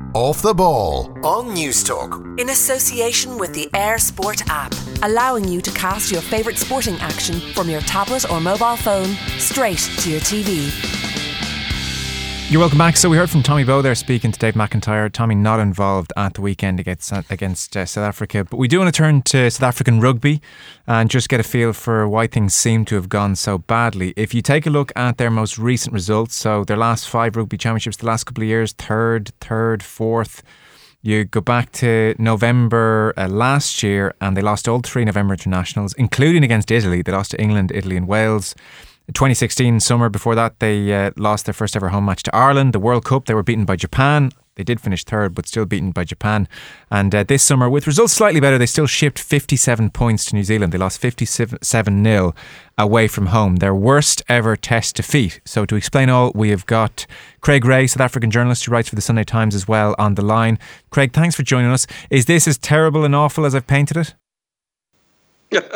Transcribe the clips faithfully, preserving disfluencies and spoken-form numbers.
Off the Ball on News Talk. In association with the Air Sport app, allowing you to cast your favourite sporting action from your tablet or mobile phone straight to your T V. You're welcome back. So we heard from Tommy Bowe there speaking to Dave McIntyre. Tommy not involved at the weekend against against uh, South Africa. But we do want to turn to South African rugby and just get a feel for why things seem to have gone so badly. If you take a look at their most recent results, so their last five rugby championships, the last couple of years, third, third, fourth. You go back to November uh, last year and they lost all three November internationals, including against Italy. They lost to England, Italy and Wales. twenty sixteen summer before that they uh, lost their first ever home match to Ireland. The World Cup they were beaten by Japan. They did finish third but still beaten by Japan. And uh, this summer with results slightly better, they still shipped fifty-seven points to New Zealand. They lost fifty-seven nil away from home, their worst ever test defeat. So to explain all, we have got Craig Ray, South African journalist who writes for the Sunday Times as well, on the line. Craig, thanks for joining us. Is this as terrible and awful as I've painted it? Yeah,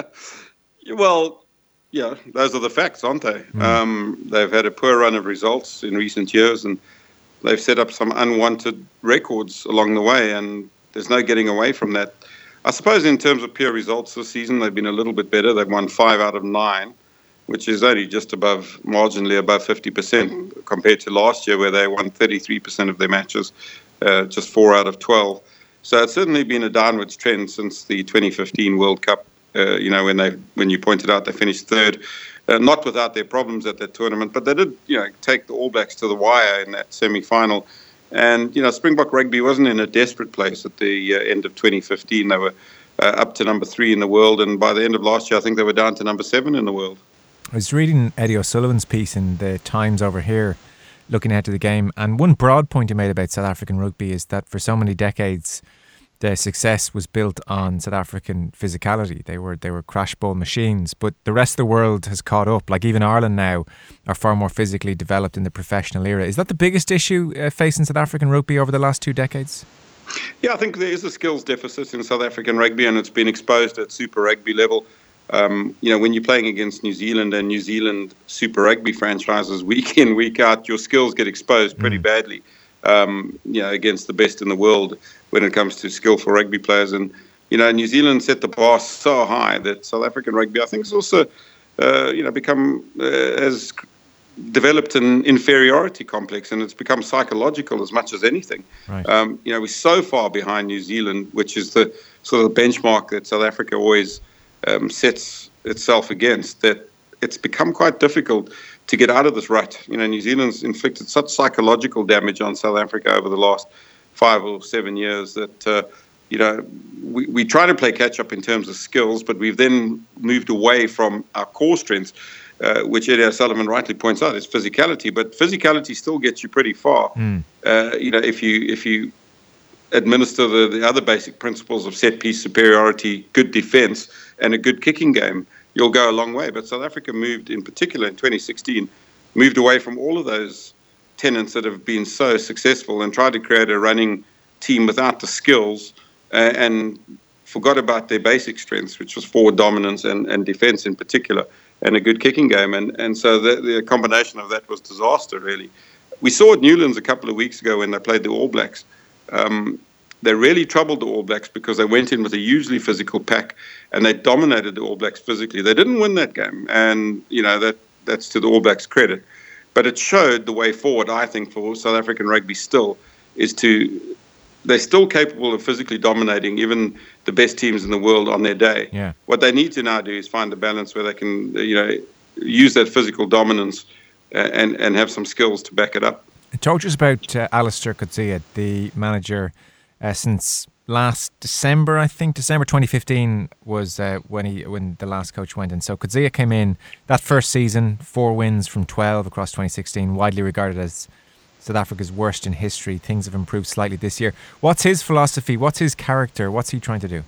well, yeah, those are the facts, aren't they? Mm. Um, they've had a poor run of results in recent years and they've set up some unwanted records along the way, and there's no getting away from that. I suppose in terms of pure results this season, they've been a little bit better. They've won five out of nine, which is only just above, marginally above fifty percent compared to last year where they won thirty-three percent of their matches, uh, just four out of twelve. So it's certainly been a downwards trend since the twenty fifteen World Cup. Uh, you know, when they when you pointed out they finished third, uh, not without their problems at that tournament, but they did, you know, take the All Blacks to the wire in that semi-final. And, you know, Springbok Rugby wasn't in a desperate place at the uh, end of twenty fifteen. They were uh, up to number three in the world, and by the end of last year, I think they were down to number seven in the world. I was reading Eddie O'Sullivan's piece in the Times over here, looking ahead to the game, and one broad point he made about South African rugby is that for so many decades, their success was built on South African physicality. They were they were crash ball machines, but the rest of the world has caught up. Like even Ireland now are far more physically developed in the professional era. Is that the biggest issue uh, facing South African rugby over the last two decades? Yeah, I think there is a skills deficit in South African rugby, and it's been exposed at Super Rugby level. Um, you know, when you're playing against New Zealand and New Zealand Super Rugby franchises week in, week out, your skills get exposed pretty mm. badly. Um, you know, against the best in the world when it comes to skillful rugby players. And, you know, New Zealand set the bar so high that South African rugby, I think, has also, uh, you know, become, uh, has developed an inferiority complex, and it's become psychological as much as anything. Right. Um, you know, we're so far behind New Zealand, which is the sort of the benchmark that South Africa always um, sets itself against, that it's become quite difficult to get out of this rut. You know, New Zealand's inflicted such psychological damage on South Africa over the last five or seven years that, uh, you know, we, we try to play catch up in terms of skills, but we've then moved away from our core strengths, uh, which Eddie O'Sullivan rightly points out is physicality. But physicality still gets you pretty far. Mm. Uh, you know, if you if you administer the, the other basic principles of set piece superiority, good defense, and a good kicking game, you'll go a long way. But South Africa moved, in particular in twenty sixteen, moved away from all of those tenets that have been so successful and tried to create a running team without the skills uh, and forgot about their basic strengths, which was forward dominance and, and defense in particular, and a good kicking game. And and so the, the combination of that was disaster, really. We saw at Newlands a couple of weeks ago when they played the All Blacks. Um, They really troubled the All Blacks because they went in with a hugely physical pack and they dominated the All Blacks physically. They didn't win that game, and you know that that's to the All Blacks' credit. But it showed the way forward, I think, for South African rugby still, is to they're still capable of physically dominating even the best teams in the world on their day. Yeah. What they need to now do is find a balance where they can, you know, use that physical dominance and, and have some skills to back it up. Talk to us about uh, Alistair Coetzee, the manager. Uh, since last December, I think December twenty fifteen was uh, when he when the last coach went in. So Coetzee came in that first season, four wins from twelve across twenty sixteen, widely regarded as South Africa's worst in history. Things have improved slightly this year. What's his philosophy? What's his character? What's he trying to do?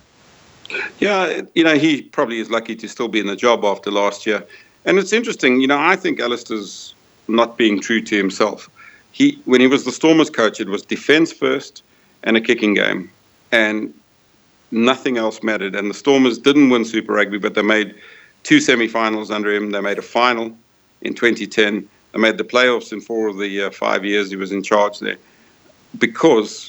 Yeah, you know, he probably is lucky to still be in the job after last year. And it's interesting, you know, I think Alistair's not being true to himself. He, when he was the Stormers coach, it was defence first and a kicking game, and nothing else mattered. And the Stormers didn't win Super Rugby, but they made two semi-finals under him. They made a final in twenty ten. They made the playoffs in four of the uh, five years he was in charge there, because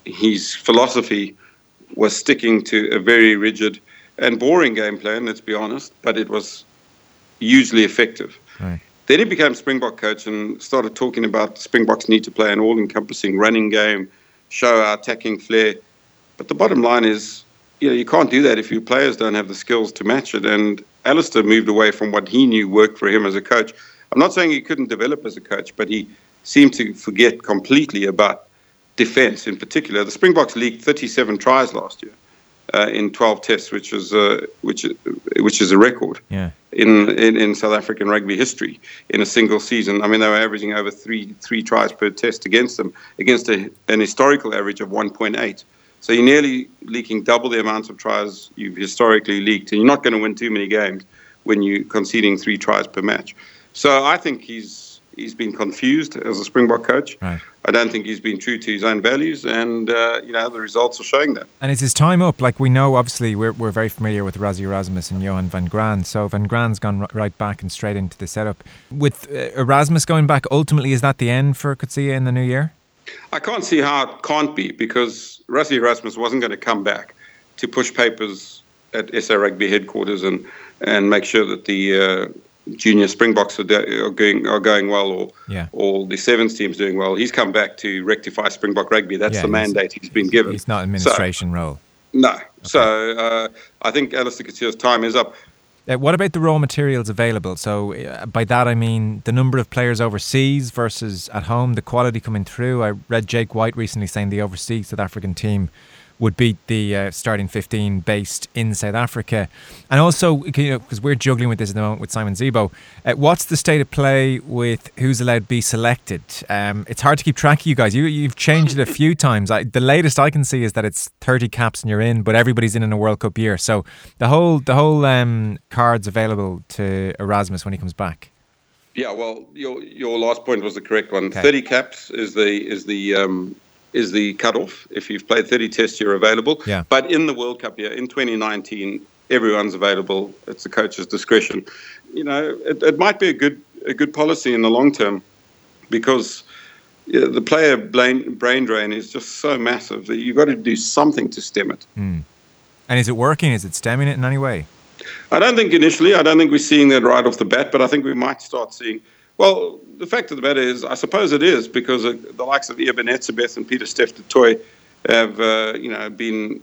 his philosophy was sticking to a very rigid and boring game plan, let's be honest, but it was hugely effective. Right. Then he became Springbok coach and started talking about Springboks need to play an all-encompassing running game, show our attacking flair. But the bottom line is, you know, you can't do that if your players don't have the skills to match it. And Alistair moved away from what he knew worked for him as a coach. I'm not saying he couldn't develop as a coach, but he seemed to forget completely about defence in particular. The Springboks leaked thirty-seven tries last year uh, in twelve tests, which is uh, which which is a record yeah. in, in in South African rugby history in a single season. I mean, they were averaging over three three tries per test against them, against a, an historical average of one point eight. So you're nearly leaking double the amount of tries you've historically leaked, and you're not going to win too many games when you're conceding three tries per match. So I think he's he's been confused as a Springbok coach. Right. I don't think he's been true to his own values, and uh, you know the results are showing that. And is his time up? Like we know, obviously, we're we're very familiar with Rassie Erasmus and Johan van Graan. So van Graan's gone r- right back and straight into the setup. With uh, Erasmus going back, ultimately, is that the end for Coetzee in the new year? I can't see how it can't be, because Rassie Erasmus wasn't going to come back to push papers at S A Rugby headquarters and, and make sure that the uh, junior Springboks are, de- are going are going well, or yeah. or the sevens team's doing well. He's come back to rectify Springbok rugby. That's yeah, the mandate he's, he's been given. He's not an administration so, role. No. Okay. So uh, I think Alistair Coetzee's time is up. Uh, what about the raw materials available? So uh, by that I mean the number of players overseas versus at home, the quality coming through. I read Jake White recently saying the overseas South African team would beat the uh, starting fifteen based in South Africa. And also, you know, because we're juggling with this at the moment with Simon Zebo, uh, what's the state of play with who's allowed to be selected? Um, it's hard to keep track of you guys. You, you've changed it a few times. I, the latest I can see is that it's thirty caps and you're in, but everybody's in in a World Cup year. So the whole the whole um, card's available to Erasmus when he comes back. Yeah, well, your your last point was the correct one. Okay. thirty caps is the is the um, is the cutoff. If you've played thirty tests, you're available. Yeah. But in the World Cup year, in twenty nineteen, everyone's available. It's the coach's discretion. You know, it, it might be a good a good policy in the long term, because you know, the player brain, brain drain is just so massive that you've got to do something to stem it. Mm. And is it working? Is it stemming it in any way? I don't think initially, I don't think we're seeing that right off the bat, but I think we might start seeing. Well, the fact of the matter is, I suppose it is, because the likes of Eben Etzebeth and Peter Steph du Toit have, uh, you know, been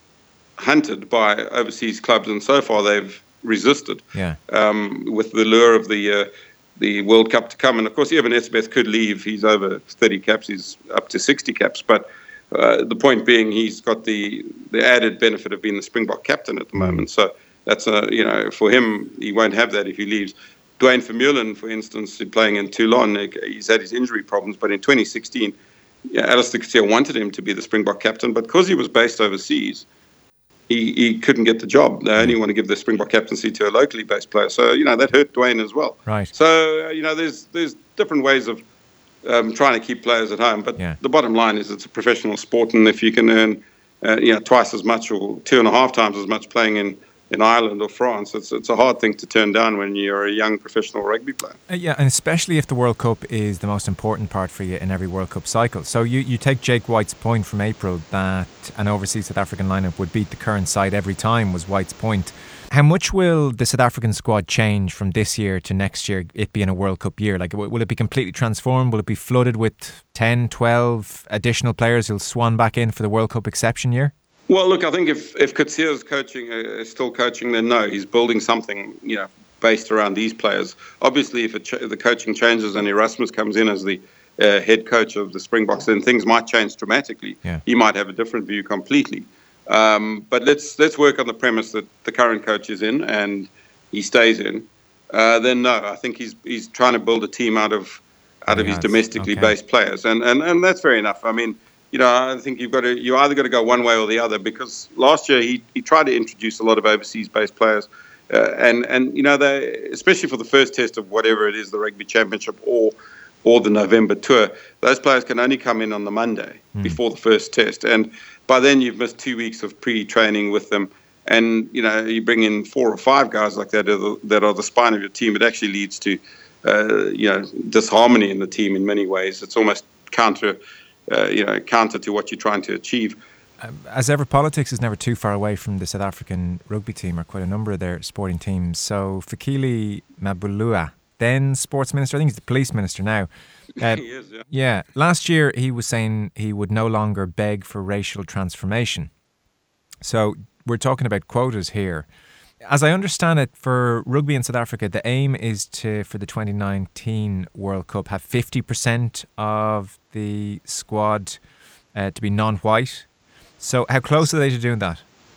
hunted by overseas clubs, and so far they've resisted. Yeah. Um, with the lure of the uh, the World Cup to come, and of course Eben Etzebeth could leave. He's over thirty caps. He's up to sixty caps, but uh, the point being, he's got the the added benefit of being the Springbok captain at the moment. So that's a you know for him, he won't have that if he leaves. Dwayne Vermeulen, for instance, playing in Toulon, he's had his injury problems, but in twenty sixteen, yeah, Alistair Coetzee wanted him to be the Springbok captain, but because he was based overseas, he, he couldn't get the job. They only want to give the Springbok captaincy to a locally based player. So, you know, that hurt Dwayne as well. Right. So, uh, you know, there's there's different ways of um, trying to keep players at home, but yeah. the bottom line is it's a professional sport, and if you can earn, uh, you know, twice as much or two and a half times as much playing in in Ireland or France, it's it's a hard thing to turn down when you're a young professional rugby player. Uh, yeah, and especially if the World Cup is the most important part for you in every World Cup cycle. So you, you take Jake White's point from April that an overseas South African lineup would beat the current side every time, was White's point. How much will the South African squad change from this year to next year, it being a World Cup year? Like, will it be completely transformed? Will it be flooded with ten, twelve additional players who'll swan back in for the World Cup exception year? Well, look, I think if if Coetzee's coaching uh, is still coaching, then no, he's building something, you know, based around these players. Obviously, if it ch- the coaching changes and Erasmus comes in as the uh, head coach of the Springboks, then things might change dramatically. Yeah. He might have a different view completely. Um, but let's let's work on the premise that the current coach is in and he stays in. Uh, then no, I think he's he's trying to build a team out of out of his domestically okay. based players, and, and and that's fair enough. I mean. You know, I think you've got to, you either got to go one way or the other, because last year he, he tried to introduce a lot of overseas-based players, uh, and and you know they, especially for the first test of whatever it is, the Rugby Championship or or the November tour, those players can only come in on the Monday mm. before the first test, and by then you've missed two weeks of pre-training with them, and you know you bring in four or five guys like that are the, that are the spine of your team. It actually leads to uh, you know disharmony in the team in many ways. It's almost counter. uh, you know, counter to what you're trying to achieve. Um, as ever, politics is never too far away from the South African rugby team, or quite a number of their sporting teams. So Fikile Mabulua, then sports minister, I think he's the police minister now. Uh, he is, yeah. Yeah. Last year he was saying he would no longer beg for racial transformation. So we're talking about quotas here. As I understand it, for rugby in South Africa, the aim is to, for the twenty nineteen World Cup, have fifty percent of the squad uh, to be non-white. So how close are they to doing that?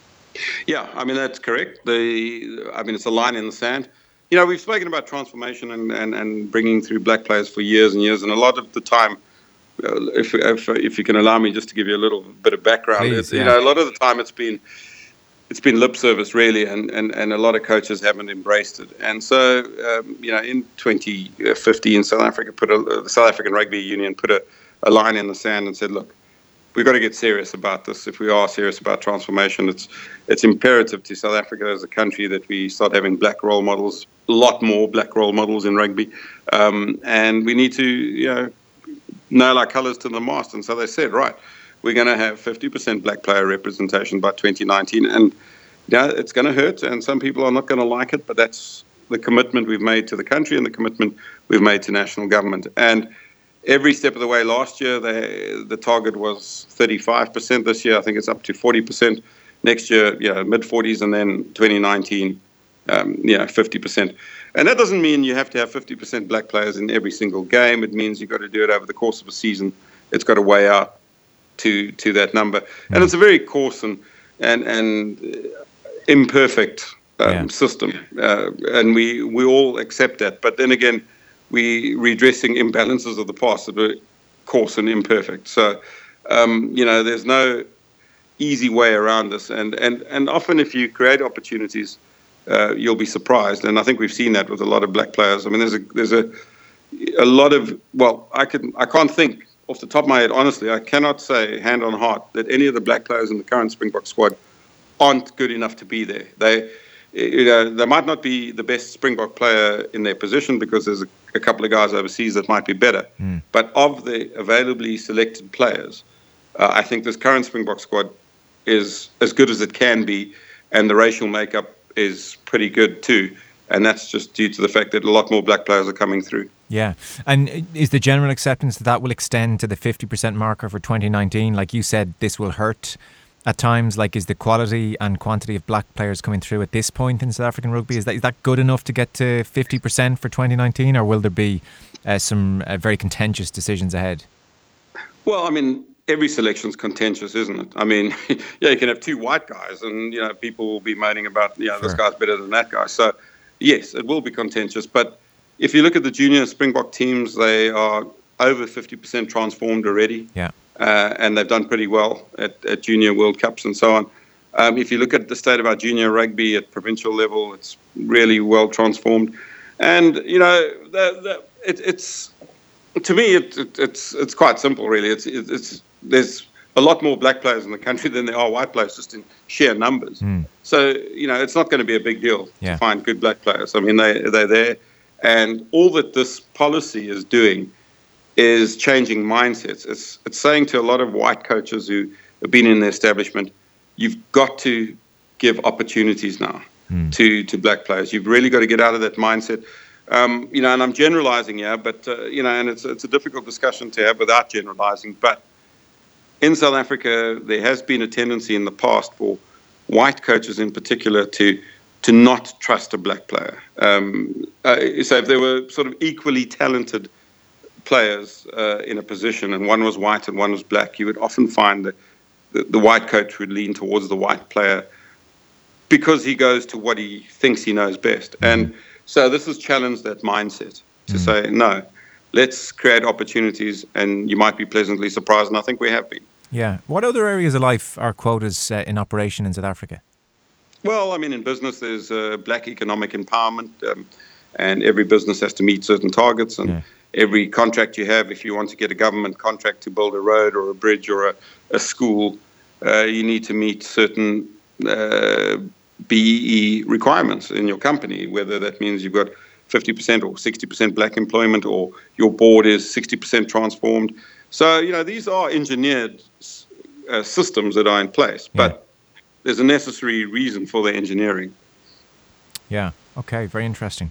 Yeah, I mean, that's correct. The, I mean, it's a line in the sand. You know, we've spoken about transformation and, and, and bringing through black players for years and years. And a lot of the time, uh, if, if if you can allow me just to give you a little bit of background, Please, it, yeah. you know, a lot of the time it's been it's been lip service, really, and, and, and a lot of coaches haven't embraced it. And so, um, you know, in twenty fifteen, South Africa put a, the South African Rugby Union put a, a line in the sand and said, look, we've got to get serious about this. If we are serious about transformation, it's it's imperative to South Africa as a country that we start having black role models, a lot more black role models in rugby. Um, and we need to, you know, nail our colours to the mast. And so they said, right, we're going to have fifty percent black player representation by twenty nineteen. And you know, it's going to hurt, and some people are not going to like it, but that's the commitment we've made to the country and the commitment we've made to national government. And every step of the way, last year, they, the target was thirty-five percent. This year, I think it's up to forty percent. Next year, yeah, mid-forties, and then twenty nineteen, um, yeah, fifty percent. And that doesn't mean you have to have fifty percent black players in every single game. It means you've got to do it over the course of a season. It's got to weigh out to to that number. And it's a very coarse and, and, and imperfect um, yeah. system. Uh, and we, we all accept that. But then again, we redressing imbalances of the past that were coarse and imperfect. So, um, you know, there's no easy way around this. And, and, and often if you create opportunities, uh, you'll be surprised. And I think we've seen that with a lot of black players. I mean, there's a there's a a lot of, well, I can I can't think off the top of my head, honestly, I cannot say hand on heart that any of the black players in the current Springbok squad aren't good enough to be there. They You know, they might not be the best Springbok player in their position because there's a, a couple of guys overseas that might be better. Mm. But of the availably selected players, uh, I think this current Springbok squad is as good as it can be, and the racial makeup is pretty good too. And that's just due to the fact that a lot more black players are coming through. Yeah. And is the general acceptance that that will extend to the fifty percent marker for twenty nineteen? Like you said, this will hurt at times. Like, is the quality and quantity of black players coming through at this point in South African rugby, is that is that good enough to get to fifty percent for twenty nineteen, or will there be uh, some uh, very contentious decisions ahead? Well, I mean, every selection's contentious, isn't it? I mean, yeah, you can have two white guys and, you know, people will be moaning about, you know, Sure. this guy's better than that guy. So, yes, it will be contentious. But if you look at the junior Springbok teams, they are over fifty percent transformed already. Yeah. Uh, and they've done pretty well at, at junior World Cups and so on. Um, if you look at the state of our junior rugby at provincial level, it's really well transformed. And, you know, the, the, it, it's, to me, it, it, it's it's quite simple, really. It's, it, it's There's a lot more black players in the country than there are white players, just in sheer numbers. Mm. So, you know, it's not going to be a big deal yeah. to find good black players. I mean, they, they're there. And all that this policy is doing is changing mindsets. It's it's saying to a lot of white coaches who have been in the establishment, you've got to give opportunities now mm. to, to black players. You've really got to get out of that mindset. Um, you know, and I'm generalizing here, but, uh, you know, and it's, it's a difficult discussion to have without generalizing. But in South Africa, there has been a tendency in the past for white coaches in particular to to not trust a black player. Um, uh, so if there were sort of equally talented players uh, in a position and one was white and one was black, you would often find that the, the white coach would lean towards the white player because he goes to what he thinks he knows best. Mm-hmm. And so this has challenged that mindset to mm-hmm. say, no, let's create opportunities, and you might be pleasantly surprised, and I think we have been. Yeah. What other areas of life are quotas uh, in operation in South Africa? Well, I mean, in business, there's uh, black economic empowerment, um, and every business has to meet certain targets. And yeah. every contract you have, if you want to get a government contract to build a road or a bridge or a, a school, uh, you need to meet certain uh, B E E requirements in your company, whether that means you've got fifty percent or sixty percent black employment, or your board is sixty percent transformed. So, you know, these are engineered uh, systems that are in place, but yeah. there's a necessary reason for the engineering. Yeah, okay, very interesting.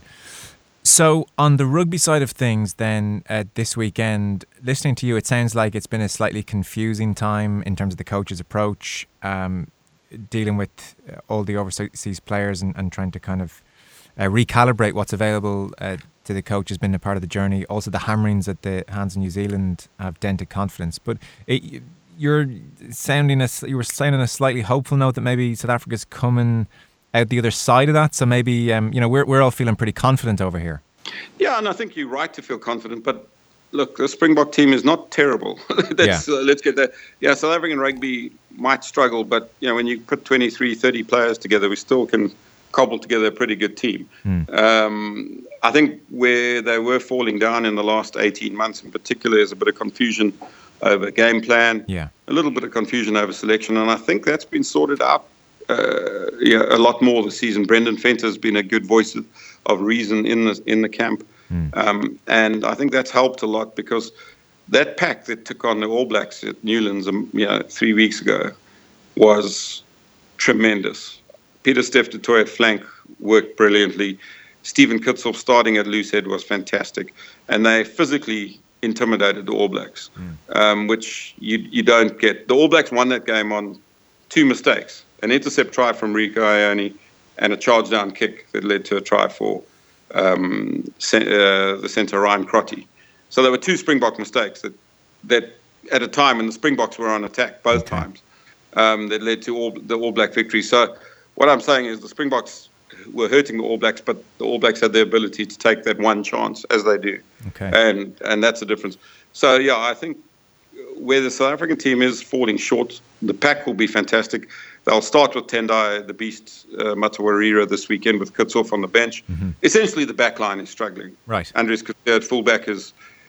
So on the rugby side of things then, uh, this weekend, listening to you, it sounds like it's been a slightly confusing time in terms of the coach's approach, um, dealing with all the overseas players and, and trying to kind of uh, recalibrate what's available uh, to the coach has been a part of the journey. Also the hammerings at the hands of New Zealand have dented confidence. But it, you're sounding a, you were sounding a slightly hopeful note that maybe South Africa's coming out the other side of that, so maybe um, you know we're we're all feeling pretty confident over here. Yeah, and I think you're right to feel confident. But look, the Springbok team is not terrible. That's, yeah. uh, let's get that. Yeah, South African rugby might struggle, but you know when you put twenty-three, thirty players together, we still can cobble together a pretty good team. Mm. Um, I think where they were falling down in the last eighteen months, in particular, is a bit of confusion over game plan. Yeah, a little bit of confusion over selection, and I think that's been sorted out. Uh, yeah, a lot more this season. Brendan Venter has been a good voice of, of reason in the in the camp, mm. um, and I think that's helped a lot because that pack that took on the All Blacks at Newlands, um, you know, three weeks ago, was tremendous. Peter Steph du Toit at flank worked brilliantly. Stephen Kitshoff starting at loosehead was fantastic, and they physically intimidated the All Blacks, mm. um, which you you don't get. The All Blacks won that game on two mistakes. An intercept try from Rieko Ioane and a charge down kick that led to a try for um, uh, the centre Ryan Crotty. So there were two Springbok mistakes that, that at a time when the Springboks were on attack both okay. times, um, that led to all, the All Black victory. So what I'm saying is the Springboks were hurting the All Blacks, but the All Blacks had the ability to take that one chance, as they do. Okay. And and that's the difference. So, yeah, I think where the South African team is falling short, the pack will be fantastic. They'll start with Tendai, the beast, uh, Matawarira this weekend with Kitshoff on the bench. Mm-hmm. Essentially, the back line is struggling. Right. Andries Kutse at fullback is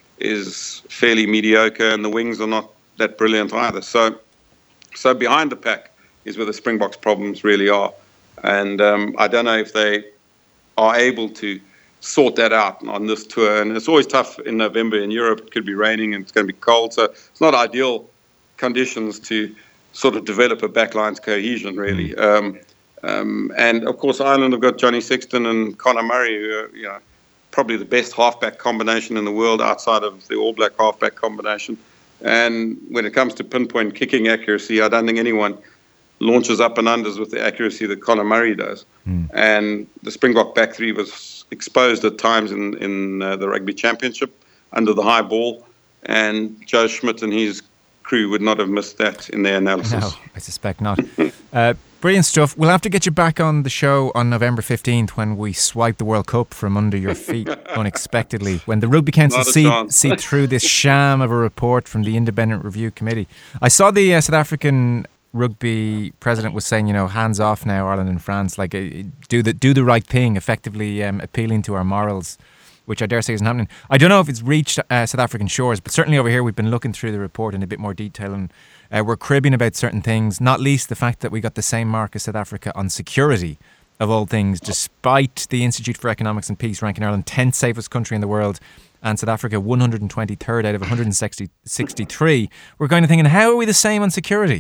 is fairly mediocre, and the wings are not that brilliant either. So, so behind the pack is where the Springboks' problems really are. And um, I don't know if they are able to sort that out on this tour. And it's always tough in November in Europe. It could be raining and it's going to be cold. So it's not ideal conditions to sort of develop a backline's cohesion, really. Um, um, and, of course, Ireland have got Johnny Sexton and Conor Murray, who are, you know, probably the best halfback combination in the world outside of the All Black halfback combination. And when it comes to pinpoint kicking accuracy, I don't think anyone launches up and unders with the accuracy that Conor Murray does. Mm. And the Springbok back three was exposed at times in, in uh, the Rugby Championship under the high ball. And Joe Schmidt and his crew would not have missed that in their analysis. No, I suspect not. uh, brilliant stuff. We'll have to get you back on the show on November fifteenth when we swipe the World Cup from under your feet unexpectedly, when the Rugby Council see, see through this sham of a report from the Independent Review Committee. I saw the uh, South African rugby president was saying, you know, hands off now, Ireland and France, like uh, do the do the right thing, effectively um, appealing to our morals, which I dare say isn't happening. I don't know if it's reached uh, South African shores, but certainly over here we've been looking through the report in a bit more detail, and uh, we're cribbing about certain things, not least the fact that we got the same mark as South Africa on security, of all things, despite the Institute for Economics and Peace ranking Ireland tenth safest country in the world and South Africa one hundred twenty-third out of one hundred sixty-three. We're kind of thinking, how are we the same on security?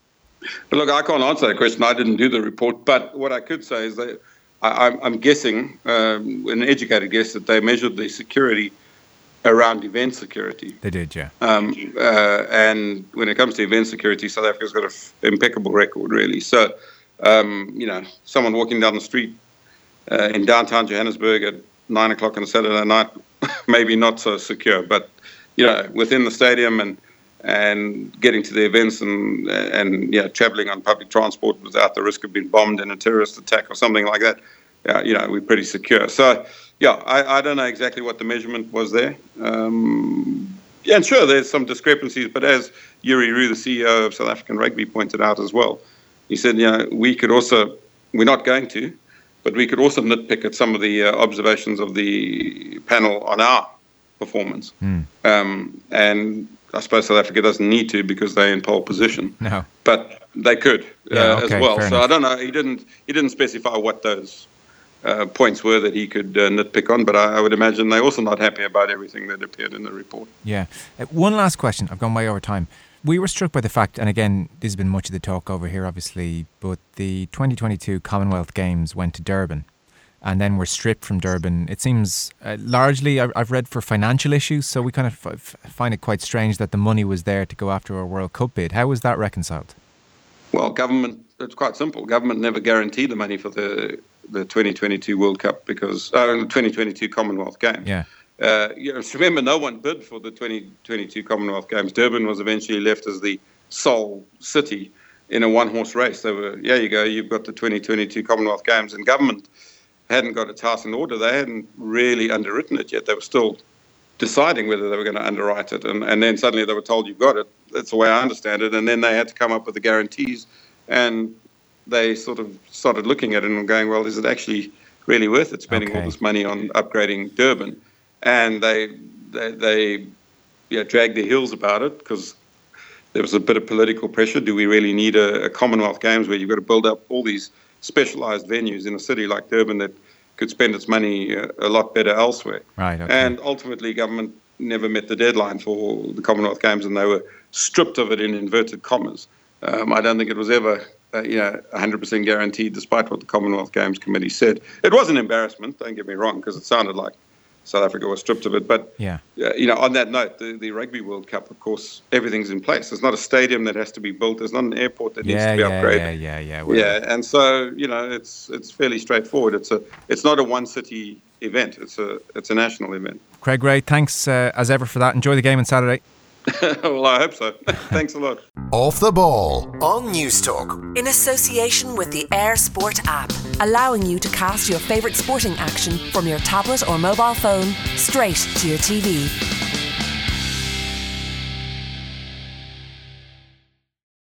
But look, I can't answer that question. I didn't do the report. But what I could say is that I, I'm, I'm guessing, um, an educated guess, that they measured the security around event security. They did, yeah. Um, uh, and when it comes to event security, South Africa's got an f- impeccable record, really. So, um, you know, someone walking down the street uh, in downtown Johannesburg at nine o'clock on a Saturday night, maybe not so secure. But, you know, within the stadium and and getting to the events and, and yeah, traveling on public transport without the risk of being bombed in a terrorist attack or something like that, yeah, you know, we're pretty secure. So, yeah, I, I don't know exactly what the measurement was there. Um, yeah, and sure, there's some discrepancies, but as Yuri Roux, the C E O of South African Rugby, pointed out as well, he said, you know, we could also, we're not going to, but we could also nitpick at some of the uh, observations of the panel on our performance. Mm. Um, and I suppose South Africa doesn't need to because they're in pole position. No, but they could yeah, uh, okay, as well. So enough. I don't know. He didn't. He didn't specify what those uh, points were that he could uh, nitpick on, but I, I would imagine they're also not happy about everything that appeared in the report. Yeah. Uh, one last question. I've gone way over time. We were struck by the fact, and again, this has been much of the talk over here, obviously, but the twenty twenty-two Commonwealth Games went to Durban and then were stripped from Durban. It seems uh, largely, I've, I've read, for financial issues, so we kind of f- find it quite strange that the money was there to go after a World Cup bid. How was that reconciled? Well, government, it's quite simple. Government never guaranteed the money for the, the twenty twenty-two World Cup because, uh, twenty twenty-two Commonwealth Games. Yeah. Uh, you know, remember, no one bid for the twenty twenty-two Commonwealth Games. Durban was eventually left as the sole city in a one-horse race. They were, yeah, you go, you've got the twenty twenty-two Commonwealth Games, and government hadn't got its house in order. They hadn't really underwritten it yet. They were still deciding whether they were going to underwrite it, and, and then suddenly they were told, you've got it. That's the way I understand it. And then they had to come up with the guarantees, and they sort of started looking at it and going, well, is it actually really worth it spending okay. all this money on upgrading Durban? And they they, they yeah, dragged their heels about it because there was a bit of political pressure. Do we really need a, a Commonwealth Games where you've got to build up all these specialised venues in a city like Durban that could spend its money a, a lot better elsewhere? Right. Okay. And ultimately, government never met the deadline for the Commonwealth Games, and they were stripped of it in inverted commas. Um, I don't think it was ever uh, you know, one hundred percent guaranteed, despite what the Commonwealth Games Committee said. It was an embarrassment, don't get me wrong, because it sounded like South Africa was stripped of it. But, yeah. uh, you know, on that note, the, the Rugby World Cup, of course, everything's in place. There's not a stadium that has to be built. There's not an airport that yeah, needs to be yeah, upgraded. Yeah, yeah, yeah. Well, yeah, and so, you know, it's it's fairly straightforward. It's a it's not a one-city event. It's a it's a national event. Craig Ray, thanks uh, as ever for that. Enjoy the game on Saturday. Well, I hope so. Thanks a lot. Off the Ball on News Talk. In association with the Air Sport app, allowing you to cast your favourite sporting action from your tablet or mobile phone straight to your T V.